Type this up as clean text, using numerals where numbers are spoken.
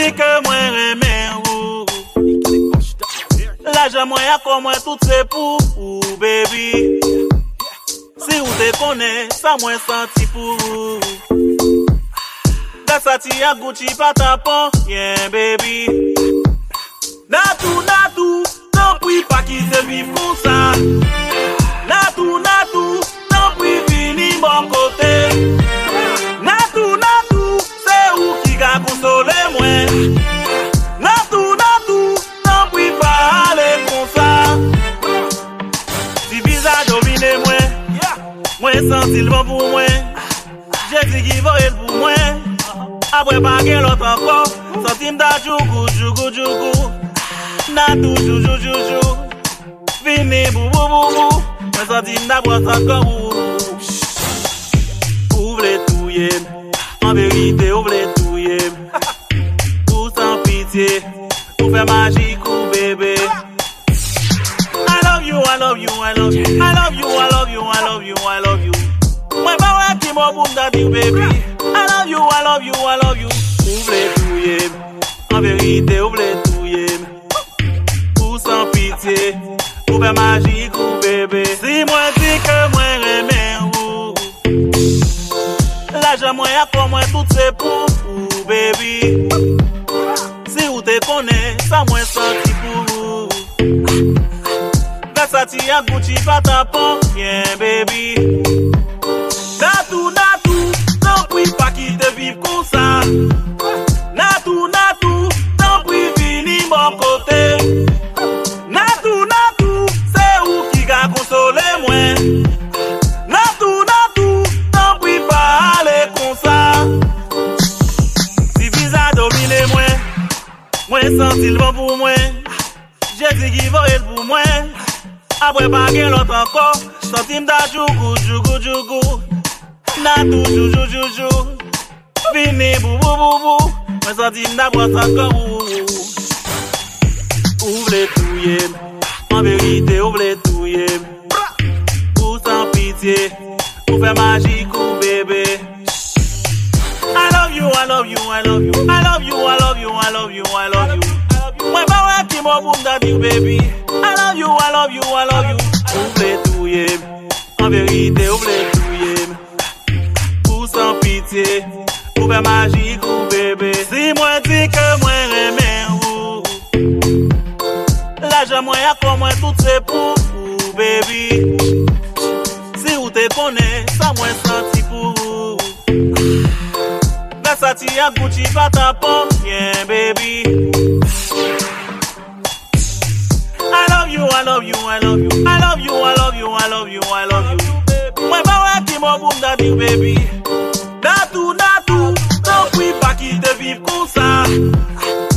dis que moi remets ou l'argent moi y'a comme moi tout c'est pour ou baby. Si vous te connaissez, ça moi senti pour vous. Dasati ya Gucci pas tapon, yeah baby. Natou, t'en prie pas qui se vive comme ça. Natou, t'en prie fini bon côté. Natou, c'est où qui a consolé moi. Natou, t'en prie pas aller comme ça. Si visage domine moi senti le vent pour moi. J'ai dit qu'il va être pour moi. Après pas que l'autre encore, sentime da jougu. Natou jou. Fini bou. Mais sentime da boîte encore. Ouvre les touilles, en vérité ouvre les touilles. Ou sans pitié, ou faire magique ou bébé. I love you. Moi pas ouais qui m'a boum da dit baby. I love you. Ouvre les touilles, en vérité ouvre les touilles. Ou sans pitié, ou faire magique ou bébé. Si moi dis que moi remets ou l'argent moi y'a pour moi tout c'est pour ou baby. Si vous te connaissez, ça moi senti pour vous. Dasati ya Gucci pas tapon, yeah baby. Natou, t'en prie pas qui te vive comme ça. Natou, t'en prie fini mon côté. Natou, c'est où qui a consolé moi. Natou, t'en prie pas aller comme ça. Si visa domine moi senti le vent pour moi. J'ai dit qu'il va être pour moi. Après pas que l'autre encore, sentime da jougu. Natou jou. Fini bou. Mais sentime da boîte encore. Ouvre les touilles, en vérité ouvre les touilles. Ou sans pitié, ou faire magique ou bébé. I love you. Moi pas ouais qui m'a boum da dit baby. I love you. Ouvre les touilles, en vérité ouvre les touilles. Ou sans pitié, ou faire magique ou bébé. Si moi dis que moi remets ou l'argent moi y'a comme moi tout c'est pour ou baby. Si vous te connaissez, ça moi senti pour vous. Dasati ya Gucci pas tapon, yeah baby. I love you. Moi pas ouais qui m'a boum da dit baby. Natou, t'en prie pas qui te vive comme ça.